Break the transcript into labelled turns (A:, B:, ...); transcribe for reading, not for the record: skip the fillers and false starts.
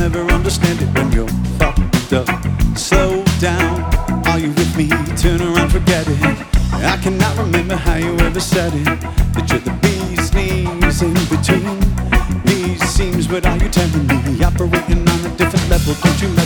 A: never understand it when you're fucked up. Slow down, are you with me? Turn around, forget it. I cannot remember how you ever said it, that you're the bee's knees in between these seams. But are you telling me operating on a different level? Don't you